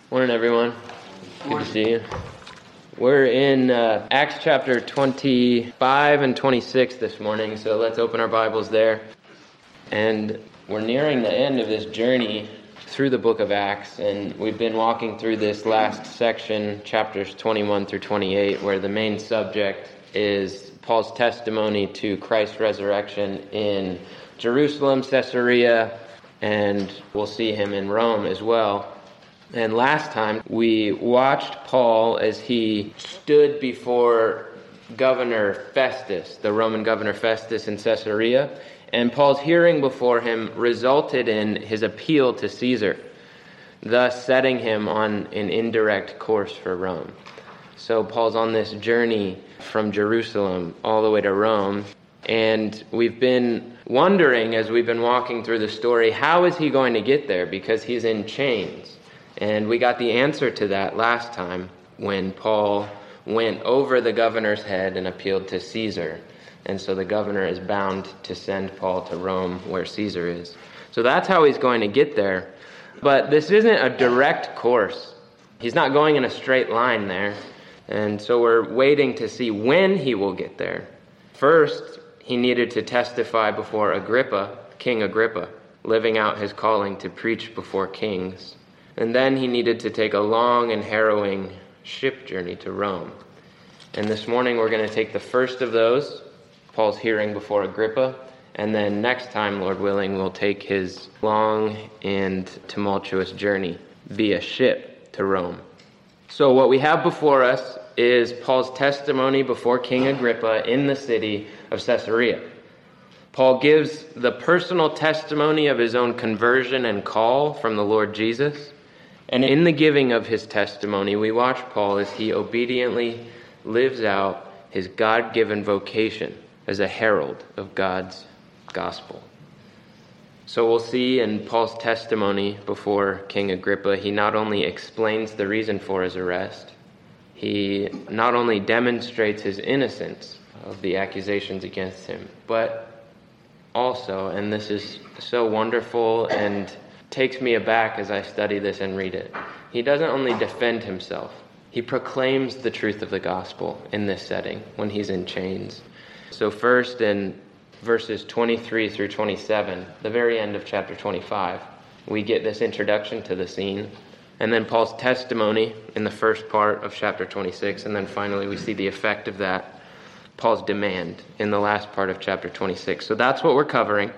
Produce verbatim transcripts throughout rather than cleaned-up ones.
Morning, everyone. Good Morning. to see you. We're in uh, Acts chapter twenty-five and twenty-six this morning, so let's open our Bibles there. And we're nearing the end of this journey through the book of Acts, and we've been walking through this last section, chapters twenty-one through twenty-eight, where the main subject is Paul's testimony to Christ's resurrection in Jerusalem, Caesarea, and we'll see him in Rome as well. And last time we watched Paul as he stood before Governor Festus, the Roman Governor Festus in Caesarea, and Paul's hearing before him resulted in his appeal to Caesar, thus setting him on an indirect course for Rome. So Paul's on this journey from Jerusalem all the way to Rome, and we've been wondering as we've been walking through the story, how is he going to get there? Because he's in chains. And we got the answer to that last time when Paul went over the governor's head and appealed to Caesar. And so the governor is bound to send Paul to Rome where Caesar is. So that's how he's going to get there. But this isn't a direct course. He's not going in a straight line there. And so we're waiting to see when he will get there. First, he needed to testify before Agrippa, King Agrippa, living out his calling to preach before kings. And then he needed to take a long and harrowing ship journey to Rome. And this morning we're going to take the first of those, Paul's hearing before Agrippa, and then next time, Lord willing, we'll take his long and tumultuous journey via ship to Rome. So what we have before us is Paul's testimony before King Agrippa in the city of Caesarea. Paul gives the personal testimony of his own conversion and call from the Lord Jesus. And in the giving of his testimony, we watch Paul as he obediently lives out his God-given vocation as a herald of God's gospel. So we'll see in Paul's testimony before King Agrippa, he not only explains the reason for his arrest, he not only demonstrates his innocence of the accusations against him, but also, and this is so wonderful and takes me aback as I study this and read it, he doesn't only defend himself, he proclaims the truth of the gospel in this setting when he's in chains. So first in verses twenty-three through twenty-seven, the very end of chapter twenty-five, we get this introduction to the scene, and then Paul's testimony in the first part of chapter twenty-six, and then finally we see the effect of that, Paul's demand in the last part of chapter twenty-six. So that's what we're covering.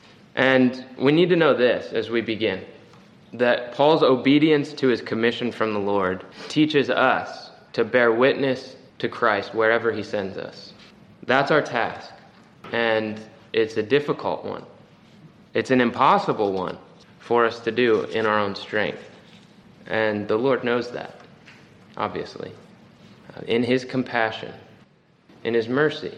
And we need to know this as we begin, that Paul's obedience to his commission from the Lord teaches us to bear witness to Christ wherever he sends us. That's our task. And it's a difficult one. It's an impossible one for us to do in our own strength. And the Lord knows that, obviously. In his compassion, in his mercy,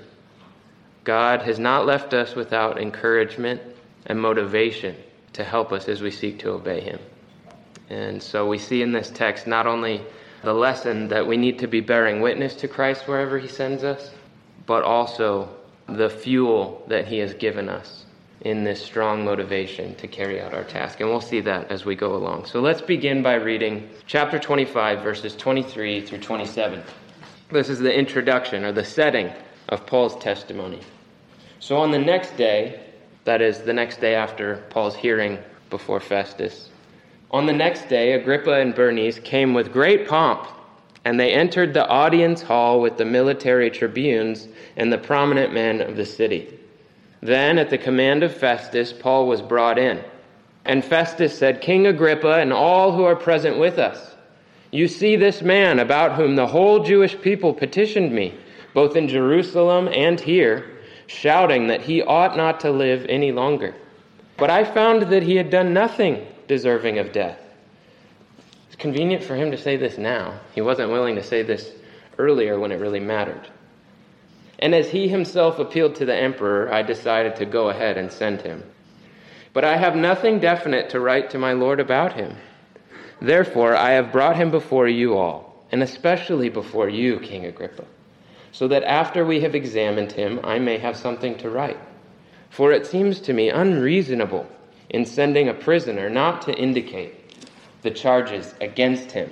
God has not left us without encouragement and motivation to help us as we seek to obey him. And so we see in this text not only the lesson that we need to be bearing witness to Christ wherever he sends us, but also the fuel that he has given us in this strong motivation to carry out our task. And we'll see that as we go along. So let's begin by reading chapter twenty-five, verses twenty-three through twenty-seven. This is the introduction or the setting of Paul's testimony. So on the next day, that is, the next day after Paul's hearing before Festus. On the next day, Agrippa and Bernice came with great pomp, and they entered the audience hall with the military tribunes and the prominent men of the city. Then, at the command of Festus, Paul was brought in. And Festus said, "King Agrippa and all who are present with us, you see this man about whom the whole Jewish people petitioned me, both in Jerusalem and here, shouting that he ought not to live any longer. But I found that he had done nothing deserving of death." It's convenient for him to say this now. He wasn't willing to say this earlier when it really mattered. "And as he himself appealed to the emperor, I decided to go ahead and send him. But I have nothing definite to write to my lord about him. Therefore, I have brought him before you all, and especially before you, King Agrippa, so that after we have examined him, I may have something to write. For it seems to me unreasonable in sending a prisoner not to indicate the charges against him.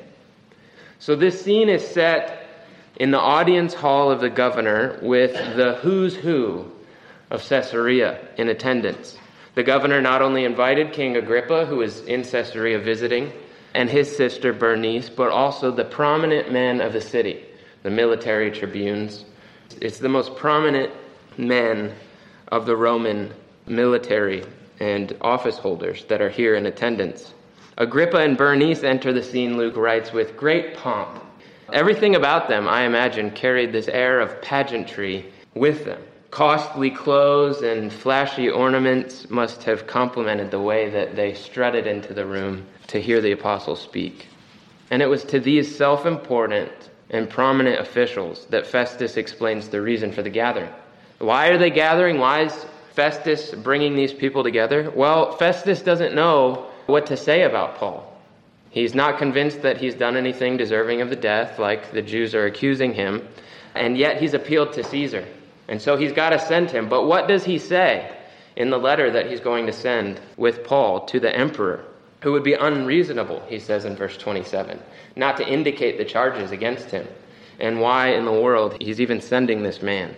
So this scene is set in the audience hall of the governor with the who's who of Caesarea in attendance. The governor not only invited King Agrippa, who was in Caesarea visiting, and his sister Bernice, but also the prominent men of the city, the military tribunes. It's the most prominent men of the Roman military and office holders that are here in attendance. Agrippa and Bernice enter the scene, Luke writes, with great pomp. Everything about them, I imagine, carried this air of pageantry with them. Costly clothes and flashy ornaments must have complemented the way that they strutted into the room to hear the apostle speak. And it was to these self-important and prominent officials that Festus explains the reason for the gathering. Why are they gathering? Why is Festus bringing these people together? Well, Festus doesn't know what to say about Paul. He's not convinced that he's done anything deserving of the death, like the Jews are accusing him, and yet he's appealed to Caesar. And so he's got to send him. But what does he say in the letter that he's going to send with Paul to the emperor? Who would be unreasonable, he says in verse twenty-seven, not to indicate the charges against him, and why in the world he's even sending this man.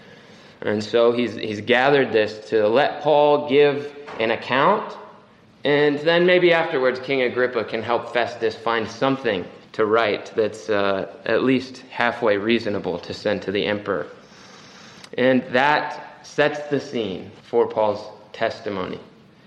And so he's he's gathered this to let Paul give an account, and then maybe afterwards King Agrippa can help Festus find something to write that's uh, at least halfway reasonable to send to the emperor. And that sets the scene for Paul's testimony.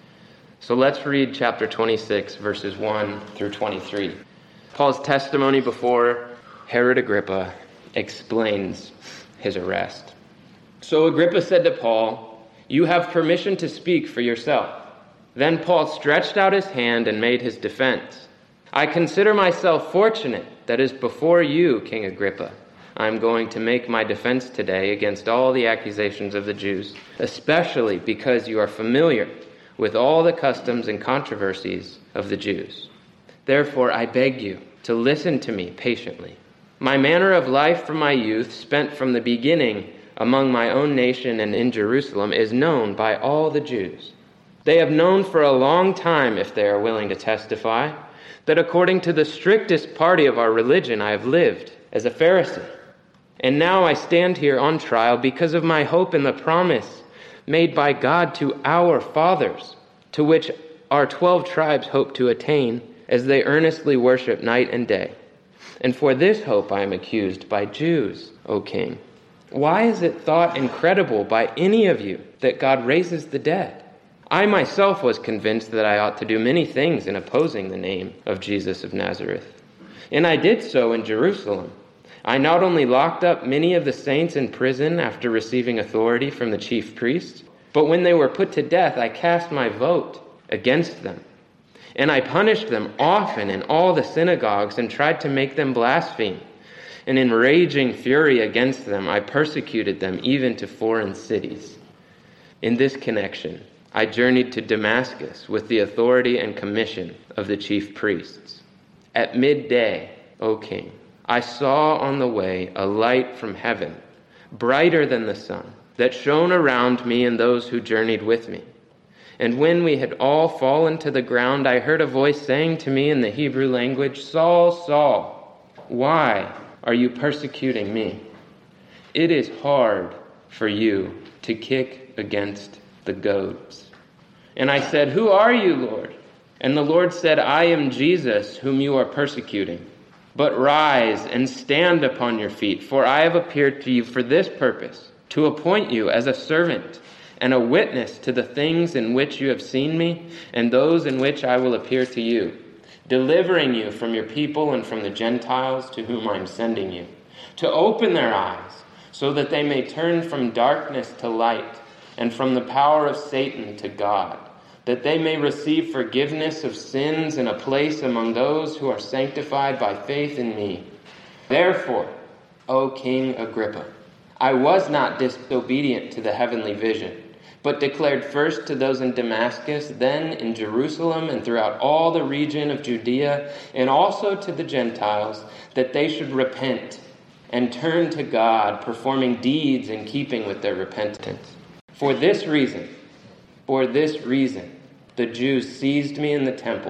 So let's read chapter twenty-six, verses one through twenty-three. Paul's testimony before Herod Agrippa explains his arrest. So Agrippa said to Paul, "You have permission to speak for yourself." Then Paul stretched out his hand and made his defense. "I consider myself fortunate that is before you, King Agrippa. I am going to make my defense today against all the accusations of the Jews, especially because you are familiar with all the customs and controversies of the Jews. Therefore, I beg you to listen to me patiently. My manner of life from my youth, spent from the beginning among my own nation and in Jerusalem, is known by all the Jews. They have known for a long time, if they are willing to testify, that according to the strictest party of our religion I have lived as a Pharisee. And now I stand here on trial because of my hope in the promise made by God to our fathers, to which our twelve tribes hope to attain as they earnestly worship night and day. And for this hope I am accused by Jews, O king. Why is it thought incredible by any of you that God raises the dead? I myself was convinced that I ought to do many things in opposing the name of Jesus of Nazareth. And I did so in Jerusalem. I not only locked up many of the saints in prison after receiving authority from the chief priests, but when they were put to death, I cast my vote against them. And I punished them often in all the synagogues and tried to make them blaspheme. And in raging fury against them, I persecuted them even to foreign cities. In this connection, I journeyed to Damascus with the authority and commission of the chief priests. At midday, O king, I saw on the way a light from heaven, brighter than the sun, that shone around me and those who journeyed with me. And when we had all fallen to the ground, I heard a voice saying to me in the Hebrew language, 'Saul, Saul, why are you persecuting me? It is hard for you to kick against the goads.' And I said, 'Who are you, Lord?' And the Lord said, 'I am Jesus, whom you are persecuting. But rise and stand upon your feet, for I have appeared to you for this purpose, to appoint you as a servant and a witness to the things in which you have seen me and those in which I will appear to you, delivering you from your people and from the Gentiles to whom I am sending you, to open their eyes so that they may turn from darkness to light and from the power of Satan to God, that they may receive forgiveness of sins and a place among those who are sanctified by faith in me. Therefore, O King Agrippa, I was not disobedient to the heavenly vision, but declared first to those in Damascus, then in Jerusalem and throughout all the region of Judea, and also to the Gentiles, that they should repent and turn to God, performing deeds in keeping with their repentance. For this reason, for this reason, the Jews seized me in the temple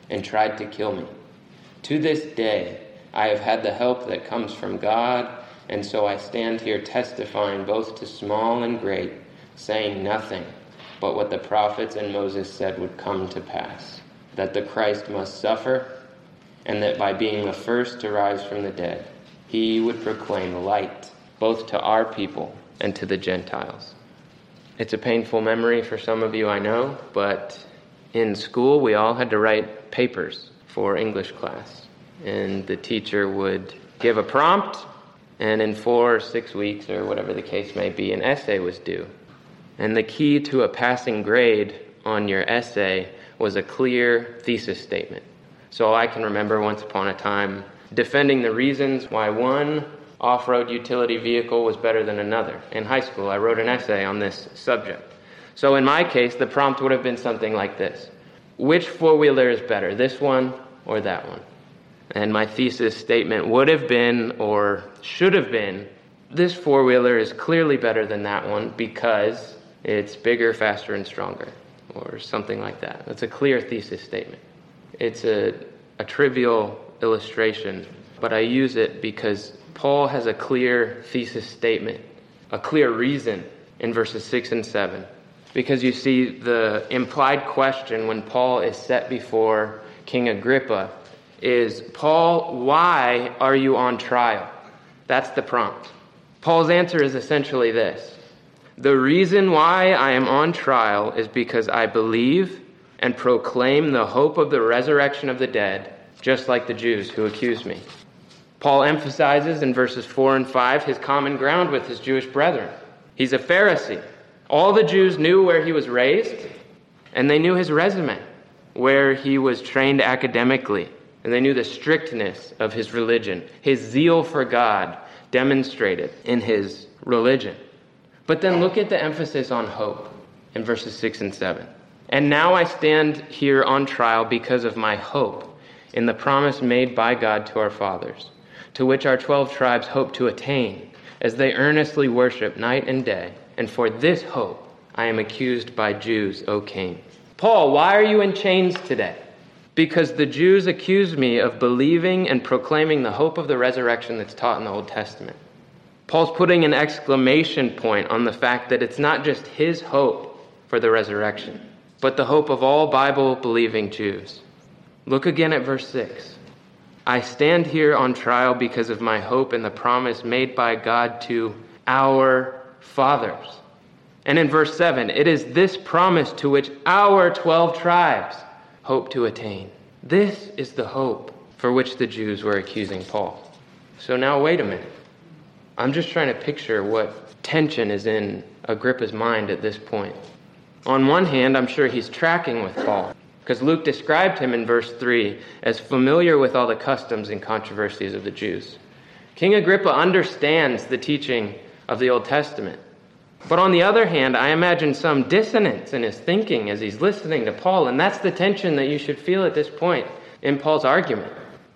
and tried to kill me. To this day, I have had the help that comes from God, and so I stand here testifying both to small and great, saying nothing but what the prophets and Moses said would come to pass, that the Christ must suffer, and that by being the first to rise from the dead, he would proclaim light both to our people and to the Gentiles. It's a painful memory for some of you, I know, but in school we all had to write papers for English class. And the teacher would give a prompt, and in four or six weeks, or whatever the case may be, an essay was due. And the key to a passing grade on your essay was a clear thesis statement. So I can remember once upon a time defending the reasons why one off-road utility vehicle was better than another. In high school, I wrote an essay on this subject. So in my case, the prompt would have been something like this: which four-wheeler is better, this one or that one? And my thesis statement would have been, or should have been, this four-wheeler is clearly better than that one because it's bigger, faster, and stronger, or something like that. That's a clear thesis statement. It's a, a trivial illustration, but I use it because Paul has a clear thesis statement, a clear reason in verses six and seven. Because you see, the implied question when Paul is set before King Agrippa is, Paul, why are you on trial? That's the prompt. Paul's answer is essentially this: the reason why I am on trial is because I believe and proclaim the hope of the resurrection of the dead, just like the Jews who accuse me. Paul emphasizes in verses four and five his common ground with his Jewish brethren. He's a Pharisee. All the Jews knew where he was raised, and they knew his resume, where he was trained academically, and they knew the strictness of his religion, his zeal for God demonstrated in his religion. But then look at the emphasis on hope in verses six and seven. And now I stand here on trial because of my hope in the promise made by God to our fathers, to which our twelve tribes hope to attain, as they earnestly worship night and day. And for this hope I am accused by Jews, O king. Paul, why are you in chains today? Because the Jews accuse me of believing and proclaiming the hope of the resurrection that's taught in the Old Testament. Paul's putting an exclamation point on the fact that it's not just his hope for the resurrection, but the hope of all Bible-believing Jews. Look again at verse six. I stand here on trial because of my hope in the promise made by God to our fathers. And in verse seven, it is this promise to which our twelve tribes hope to attain. This is the hope for which the Jews were accusing Paul. So now wait a minute. I'm just trying to picture what tension is in Agrippa's mind at this point. On one hand, I'm sure he's tracking with Paul, because Luke described him in verse three as familiar with all the customs and controversies of the Jews. King Agrippa understands the teaching of the Old Testament. But on the other hand, I imagine some dissonance in his thinking as he's listening to Paul, and that's the tension that you should feel at this point in Paul's argument.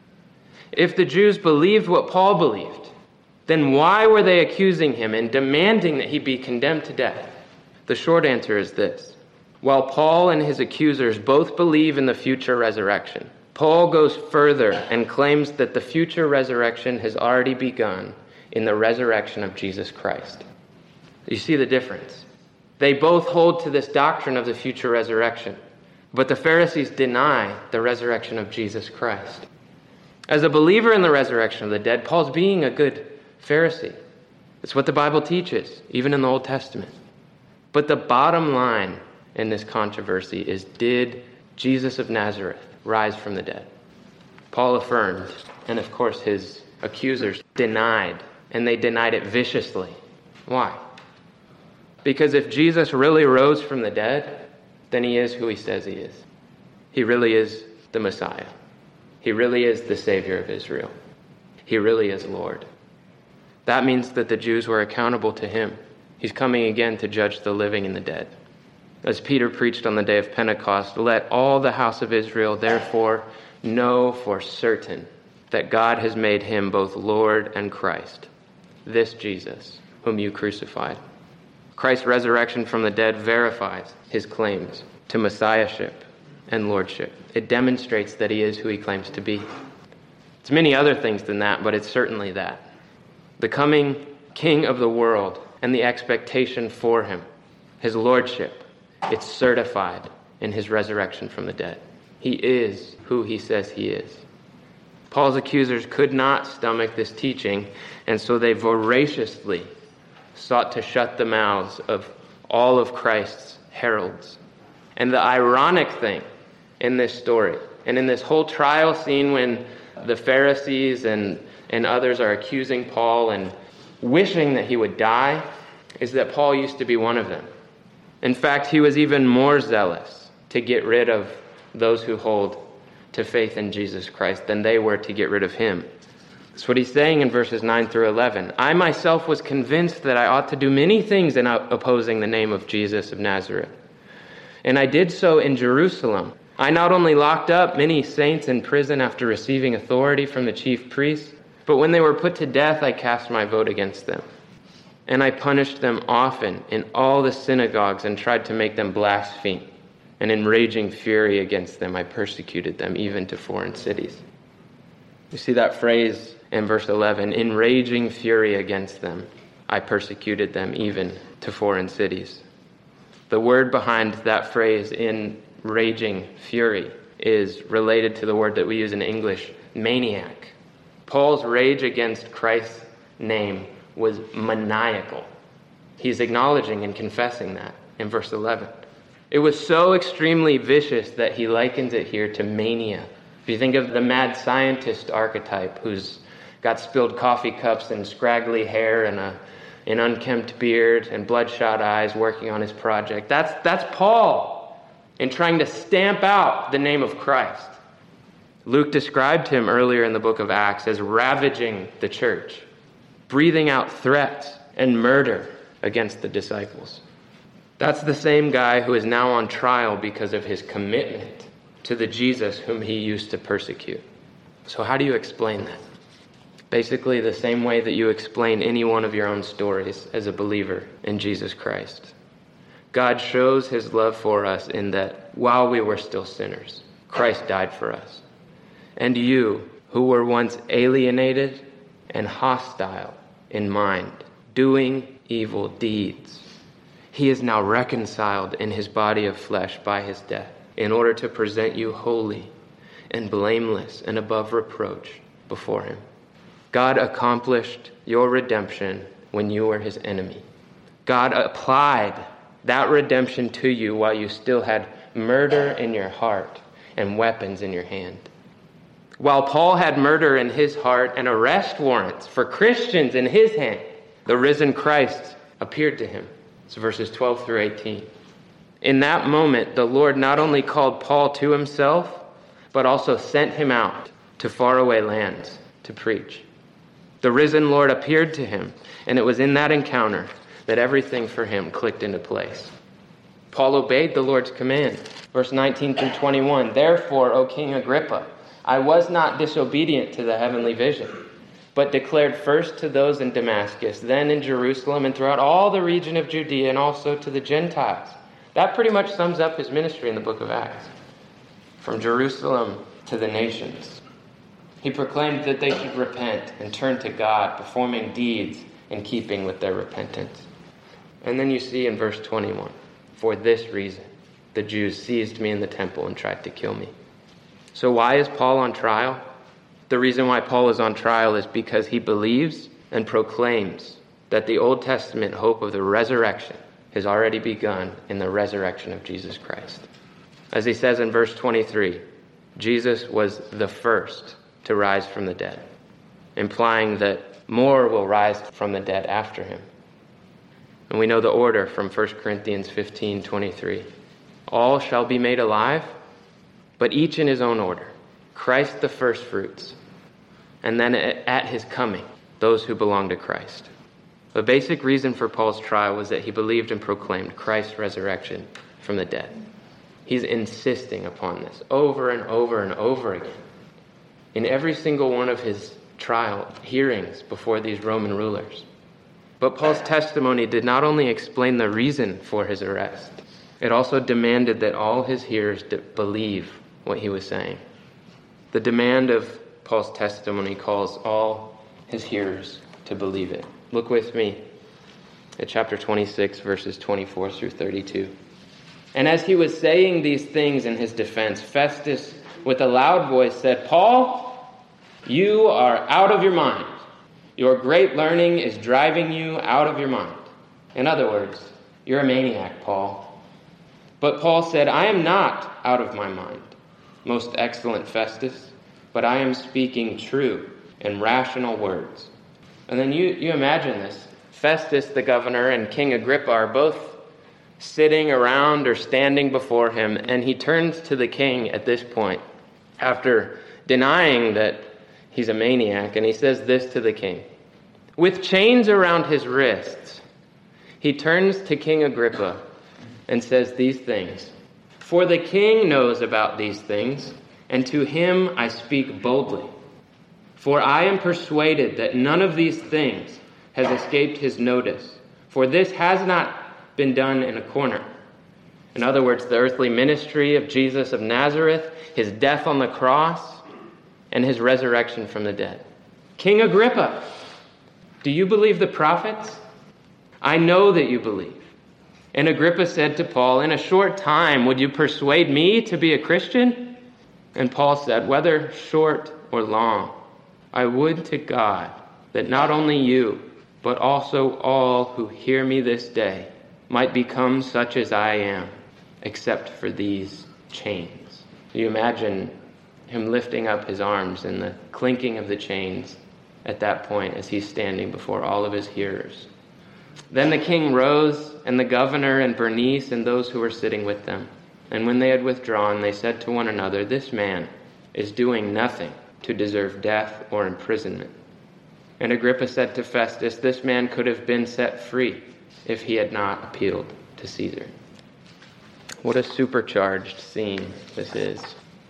If the Jews believed what Paul believed, then why were they accusing him and demanding that he be condemned to death? The short answer is this: while Paul and his accusers both believe in the future resurrection, Paul goes further and claims that the future resurrection has already begun in the resurrection of Jesus Christ. You see the difference? They both hold to this doctrine of the future resurrection, but the Pharisees deny the resurrection of Jesus Christ. As a believer in the resurrection of the dead, Paul's being a good Pharisee. It's what the Bible teaches, even in the Old Testament. But the bottom line in this controversy is, did Jesus of Nazareth rise from the dead? Paul affirmed, and of course his accusers denied, and they denied it viciously. Why? Because if Jesus really rose from the dead, then he is who he says he is. He really is the Messiah. He really is the Savior of Israel. He really is Lord. That means that the Jews were accountable to him. He's coming again to judge the living and the dead. As Peter preached on the day of Pentecost, let all the house of Israel therefore know for certain that God has made him both Lord and Christ, this Jesus, whom you crucified. Christ's resurrection from the dead verifies his claims to messiahship and lordship. It demonstrates that he is who he claims to be. It's many other things than that, but it's certainly that. The coming King of the world and the expectation for him, his lordship, it's certified in his resurrection from the dead. He is who he says he is. Paul's accusers could not stomach this teaching, and so they voraciously sought to shut the mouths of all of Christ's heralds. And the ironic thing in this story, and in this whole trial scene when the Pharisees and, and others are accusing Paul and wishing that he would die, is that Paul used to be one of them. In fact, he was even more zealous to get rid of those who hold to faith in Jesus Christ than they were to get rid of him. That's what he's saying in verses nine through eleven. I myself was convinced that I ought to do many things in opposing the name of Jesus of Nazareth. And I did so in Jerusalem. I not only locked up many saints in prison after receiving authority from the chief priests, but when they were put to death, I cast my vote against them. And I punished them often in all the synagogues and tried to make them blaspheme. And in raging fury against them, I persecuted them even to foreign cities. You see that phrase in verse eleven, in raging fury against them, I persecuted them even to foreign cities. The word behind that phrase, in raging fury, is related to the word that we use in English, maniac. Paul's rage against Christ's name was maniacal. He's acknowledging and confessing that in verse eleven. It was so extremely vicious that he likens it here to mania. If you think of the mad scientist archetype who's got spilled coffee cups and scraggly hair and a, an unkempt beard and bloodshot eyes working on his project, that's, that's Paul in trying to stamp out the name of Christ. Luke described him earlier in the book of Acts as ravaging the church, breathing out threats and murder against the disciples. That's the same guy who is now on trial because of his commitment to the Jesus whom he used to persecute. So how do you explain that? Basically the same way that you explain any one of your own stories as a believer in Jesus Christ. God shows his love for us in that while we were still sinners, Christ died for us. And you, who were once alienated and hostile in mind, doing evil deeds, he is now reconciled in his body of flesh by his death in order to present you holy and blameless and above reproach before him. God accomplished your redemption when you were his enemy. God applied that redemption to you while you still had murder in your heart and weapons in your hand. While Paul had murder in his heart and arrest warrants for Christians in his hand, the risen Christ appeared to him. It's verses twelve through eighteen. In that moment, the Lord not only called Paul to himself, but also sent him out to faraway lands to preach. The risen Lord appeared to him, and it was in that encounter that everything for him clicked into place. Paul obeyed the Lord's command. Verse nineteen through twenty-one, therefore, O King Agrippa, I was not disobedient to the heavenly vision, but declared first to those in Damascus, then in Jerusalem, and throughout all the region of Judea, and also to the Gentiles. That pretty much sums up his ministry in the book of Acts. From Jerusalem to the nations. He proclaimed that they should repent and turn to God, performing deeds in keeping with their repentance. And then you see in verse twenty-one, for this reason, the Jews seized me in the temple and tried to kill me. So why is Paul on trial? The reason why Paul is on trial is because he believes and proclaims that the Old Testament hope of the resurrection has already begun in the resurrection of Jesus Christ. As he says in verse twenty-three, Jesus was the first to rise from the dead, implying that more will rise from the dead after him. And we know the order from First Corinthians fifteen twenty-three. All shall be made alive, but each in his own order. Christ the first fruits, and then at his coming, those who belong to Christ. The basic reason for Paul's trial was that he believed and proclaimed Christ's resurrection from the dead. He's insisting upon this over and over and over again. In every single one of his trial hearings before these Roman rulers. But Paul's testimony did not only explain the reason for his arrest, It also demanded that all his hearers believe what he was saying. The demand of Paul's testimony calls all his hearers to believe it. Look with me at chapter twenty-six, verses twenty-four through thirty-two. And as he was saying these things in his defense, Festus, with a loud voice, said, "Paul, you are out of your mind. Your great learning is driving you out of your mind." In other words, you're a maniac, Paul. But Paul said, "I am not out of my mind, most excellent Festus, but I am speaking true and rational words." And then you, you imagine this. Festus, the governor, and King Agrippa are both sitting around or standing before him, and he turns to the king at this point, after denying that he's a maniac, and he says this to the king. With chains around his wrists, he turns to King Agrippa and says these things. "For the king knows about these things, and to him I speak boldly. For I am persuaded that none of these things has escaped his notice, for this has not been done in a corner." In other words, the earthly ministry of Jesus of Nazareth, his death on the cross, and his resurrection from the dead. "King Agrippa, do you believe the prophets? I know that you believe." And Agrippa said to Paul, "In a short time, would you persuade me to be a Christian?" And Paul said, "Whether short or long, I would to God that not only you, but also all who hear me this day might become such as I am, except for these chains." You imagine him lifting up his arms and the clinking of the chains at that point as he's standing before all of his hearers. Then the king rose, and the governor and Bernice and those who were sitting with them. And when they had withdrawn, they said to one another, "This man is doing nothing to deserve death or imprisonment." And Agrippa said to Festus, "This man could have been set free if he had not appealed to Caesar." What a supercharged scene this is.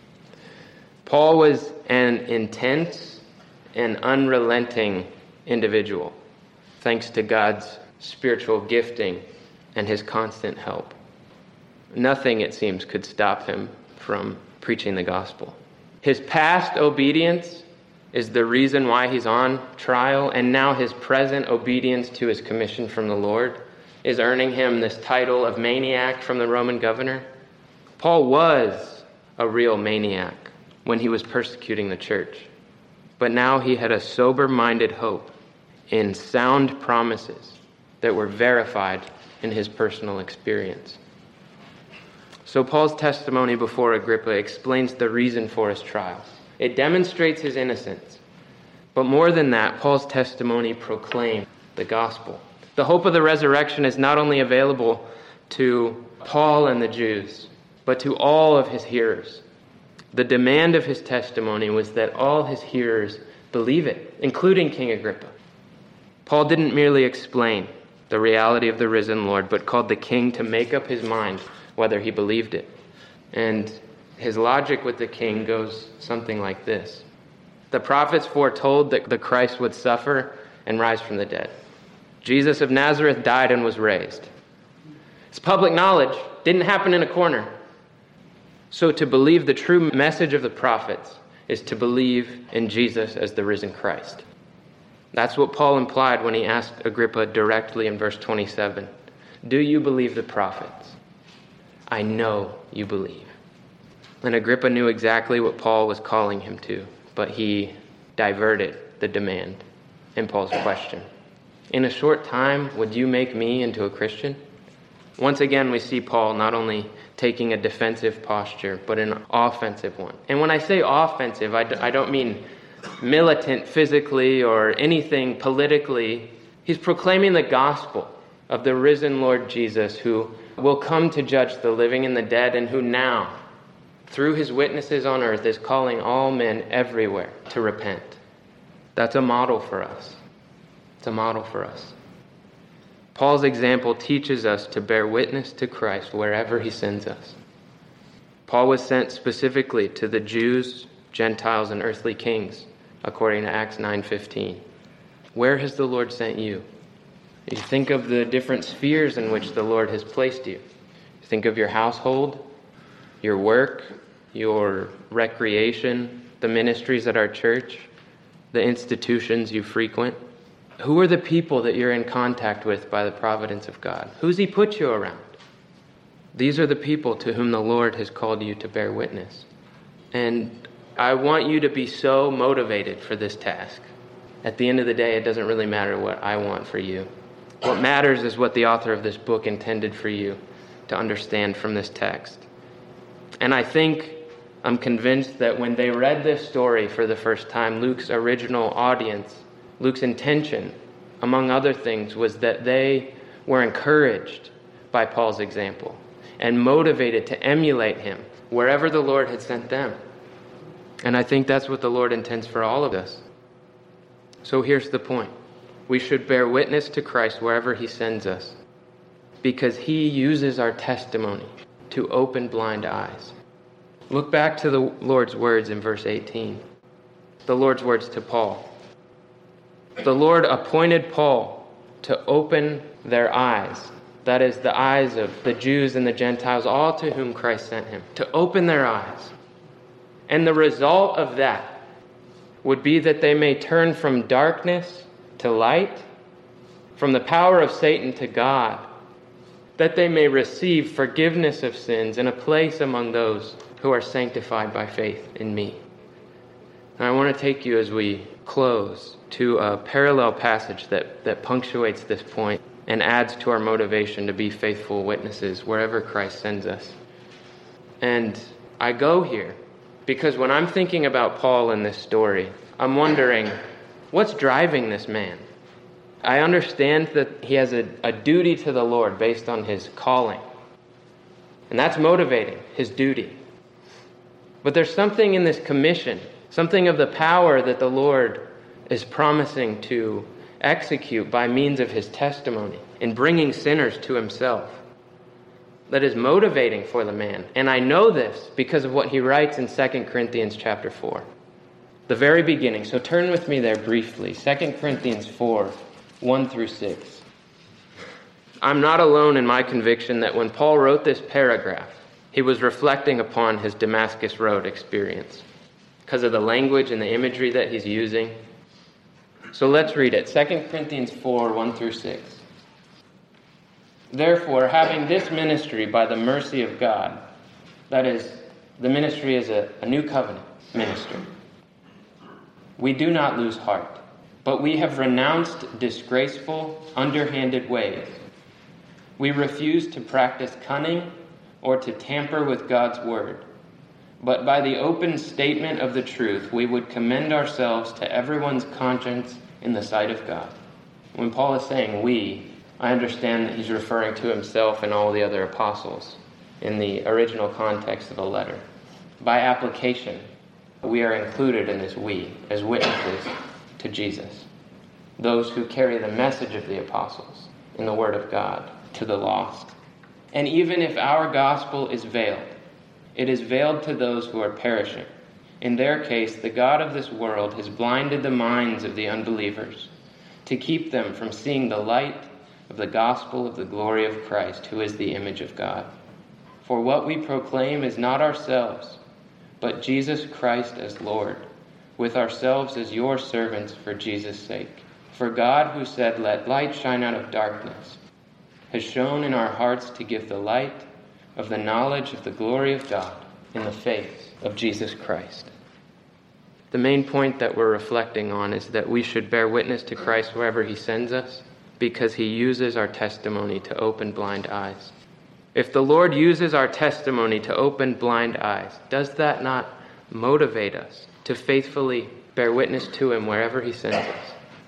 Paul was an intense and unrelenting individual, thanks to God's spiritual gifting and his constant help. Nothing, it seems, could stop him from preaching the gospel. His past obedience is the reason why he's on trial, and now his present obedience to his commission from the Lord is earning him this title of maniac from the Roman governor. Paul was a real maniac when he was persecuting the church, but now he had a sober-minded hope in sound promises that were verified in his personal experience. So Paul's testimony before Agrippa explains the reason for his trial. It demonstrates his innocence. But more than that, Paul's testimony proclaims the gospel. The hope of the resurrection is not only available to Paul and the Jews, but to all of his hearers. The demand of his testimony was that all his hearers believe it, including King Agrippa. Paul didn't merely explain the reality of the risen Lord, but called the king to make up his mind whether he believed it. And his logic with the king goes something like this. The prophets foretold that the Christ would suffer and rise from the dead. Jesus of Nazareth died and was raised. It's public knowledge. Didn't happen in a corner. So to believe the true message of the prophets is to believe in Jesus as the risen Christ. That's what Paul implied when he asked Agrippa directly in verse twenty-seven. "Do you believe the prophets?" "I know you believe." And Agrippa knew exactly what Paul was calling him to, but he diverted the demand in Paul's question. "In a short time, would you make me into a Christian?" Once again, we see Paul not only taking a defensive posture, but an offensive one. And when I say offensive, I, d- I don't mean militant physically or anything politically. He's proclaiming the gospel of the risen Lord Jesus, who will come to judge the living and the dead, and who now, through his witnesses on earth, is calling all men everywhere to repent. That's a model for us. It's a model for us. Paul's example teaches us to bear witness to Christ wherever he sends us. Paul was sent specifically to the Jews, Gentiles, and earthly kings, according to Acts nine fifteen. Where has the Lord sent you? You think of the different spheres in which the Lord has placed you. Think of your household, your work, your recreation, the ministries at our church, the institutions you frequent. Who are the people that you're in contact with by the providence of God? Who's He put you around? These are the people to whom the Lord has called you to bear witness. And I want you to be so motivated for this task. At the end of the day, it doesn't really matter what I want for you. What matters is what the author of this book intended for you to understand from this text. And I think, I'm convinced that when they read this story for the first time, Luke's original audience, Luke's intention, among other things, was that they were encouraged by Paul's example and motivated to emulate him wherever the Lord had sent them. And I think that's what the Lord intends for all of us. So here's the point. We should bear witness to Christ wherever He sends us, because He uses our testimony to open blind eyes. Look back to the Lord's words in verse eighteen. The Lord's words to Paul. The Lord appointed Paul to open their eyes. That is, the eyes of the Jews and the Gentiles, all to whom Christ sent him. To open their eyes. And the result of that would be that they may turn from darkness to light, from the power of Satan to God, that they may receive forgiveness of sins and a place among those who are sanctified by faith in me. And I want to take you, as we close, to a parallel passage that, that punctuates this point and adds to our motivation to be faithful witnesses wherever Christ sends us. And I go here because when I'm thinking about Paul in this story, I'm wondering, what's driving this man? I understand that he has a, a duty to the Lord based on his calling. And that's motivating, his duty. But there's something in this commission, something of the power that the Lord is promising to execute by means of His testimony in bringing sinners to Himself, that is motivating for the man. And I know this because of what he writes in Second Corinthians chapter four. The very beginning. So turn with me there briefly. Second Corinthians four, one through six. I'm not alone in my conviction that when Paul wrote this paragraph, he was reflecting upon his Damascus Road experience because of the language and the imagery that he's using. So let's read it. Second Corinthians four, one through six. Therefore, having this ministry by the mercy of God, that is, the ministry is a, a new covenant ministry, we do not lose heart, but we have renounced disgraceful, underhanded ways. We refuse to practice cunning or to tamper with God's word, but by the open statement of the truth, we would commend ourselves to everyone's conscience in the sight of God. When Paul is saying we, I understand that he's referring to himself and all the other apostles in the original context of the letter. By application, we are included in this we as witnesses to Jesus, those who carry the message of the apostles in the word of God to the lost. And even if our gospel is veiled, it is veiled to those who are perishing. In their case, the God of this world has blinded the minds of the unbelievers to keep them from seeing the light of the gospel of the glory of Christ, who is the image of God. For what we proclaim is not ourselves, but Jesus Christ as Lord, with ourselves as your servants for Jesus' sake. For God, who said, "Let light shine out of darkness," has shone in our hearts to give the light of the knowledge of the glory of God in the face of Jesus Christ. The main point that we're reflecting on is that we should bear witness to Christ wherever He sends us, because He uses our testimony to open blind eyes. If the Lord uses our testimony to open blind eyes, does that not motivate us to faithfully bear witness to Him wherever He sends us?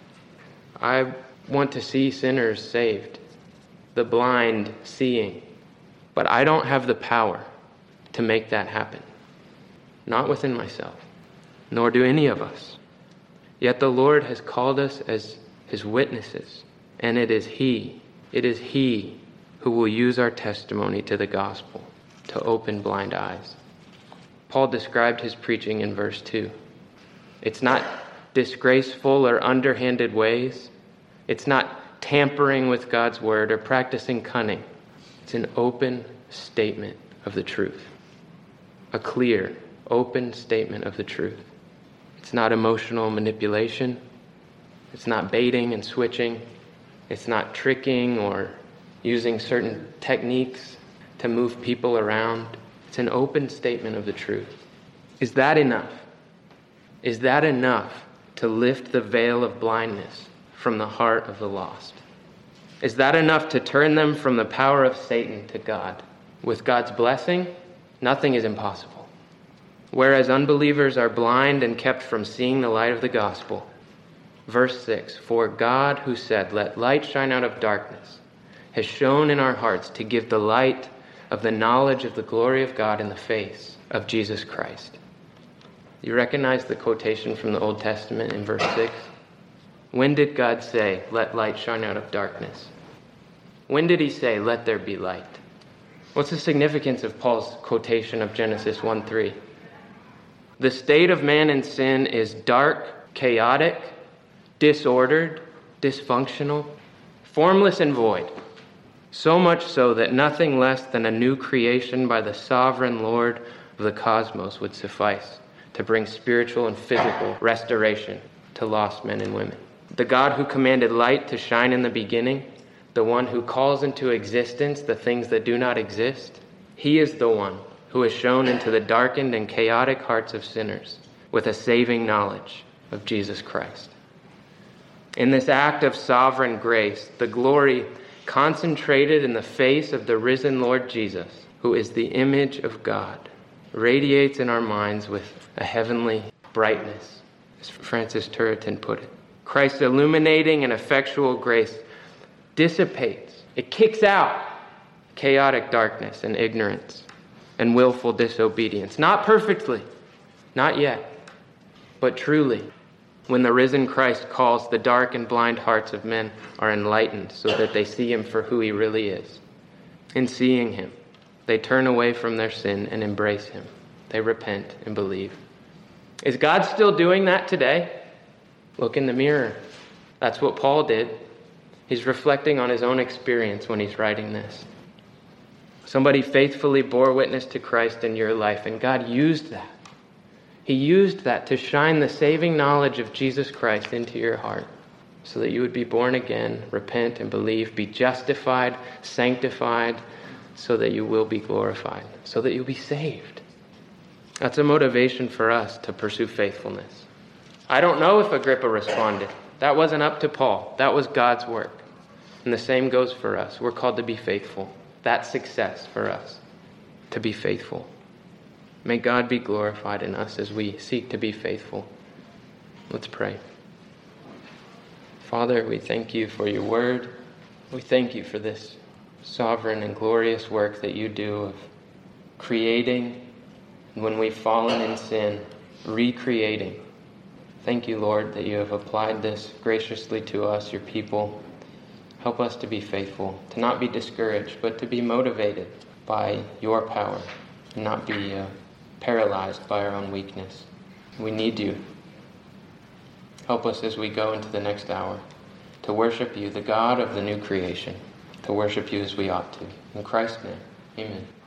I want to see sinners saved, the blind seeing, but I don't have the power to make that happen. Not within myself, nor do any of us. Yet the Lord has called us as His witnesses. And it is He, it is He who will use our testimony to the gospel to open blind eyes. Paul described his preaching in verse two. It's not disgraceful or underhanded ways. It's not tampering with God's word or practicing cunning. It's an open statement of the truth. A clear, open statement of the truth. It's not emotional manipulation. It's not baiting and switching. It's not tricking or using certain techniques to move people around. It's an open statement of the truth. Is that enough? Is that enough to lift the veil of blindness from the heart of the lost? Is that enough to turn them from the power of Satan to God? With God's blessing, nothing is impossible. Whereas unbelievers are blind and kept from seeing the light of the gospel. Verse six, for God who said, let light shine out of darkness, has shone in our hearts to give the light of the knowledge of the glory of God in the face of Jesus Christ. You recognize the quotation from the Old Testament in verse six? When did God say, let light shine out of darkness? When did he say, let there be light? What's the significance of Paul's quotation of Genesis one three? The state of man in sin is dark, chaotic, disordered, dysfunctional, formless and void. So much so that nothing less than a new creation by the sovereign Lord of the cosmos would suffice to bring spiritual and physical restoration to lost men and women. The God who commanded light to shine in the beginning, the one who calls into existence the things that do not exist, he is the one who has shone into the darkened and chaotic hearts of sinners with a saving knowledge of Jesus Christ. In this act of sovereign grace, the glory concentrated in the face of the risen Lord Jesus, who is the image of God, radiates in our minds with a heavenly brightness, as Francis Turretin put it. Christ's illuminating and effectual grace dissipates, it kicks out chaotic darkness and ignorance and willful disobedience. Not perfectly, not yet, but truly, when the risen Christ calls, the dark and blind hearts of men are enlightened so that they see him for who he really is. In seeing him, they turn away from their sin and embrace him. They repent and believe. Is God still doing that today? Look in the mirror. That's what Paul did. He's reflecting on his own experience when he's writing this. Somebody faithfully bore witness to Christ in your life, and God used that. He used that to shine the saving knowledge of Jesus Christ into your heart so that you would be born again, repent and believe, be justified, sanctified, so that you will be glorified, so that you'll be saved. That's a motivation for us to pursue faithfulness. I don't know if Agrippa responded. That wasn't up to Paul. That was God's work. And the same goes for us. We're called to be faithful. That's success for us, to be faithful. May God be glorified in us as we seek to be faithful. Let's pray. Father, we thank you for your word. We thank you for this sovereign and glorious work that you do of creating, and when we've fallen in sin, recreating. Thank you, Lord, that you have applied this graciously to us, your people. Help us to be faithful, to not be discouraged, but to be motivated by your power, and not be uh, paralyzed by our own weakness. We need you. Help us as we go into the next hour to worship you, the God of the new creation, to worship you as we ought to. In Christ's name, amen.